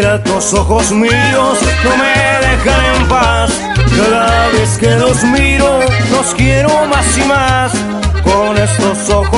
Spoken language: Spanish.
estos ojos míos no me dejan en paz. Cada vez que los miro, los quiero más y más. Con estos ojos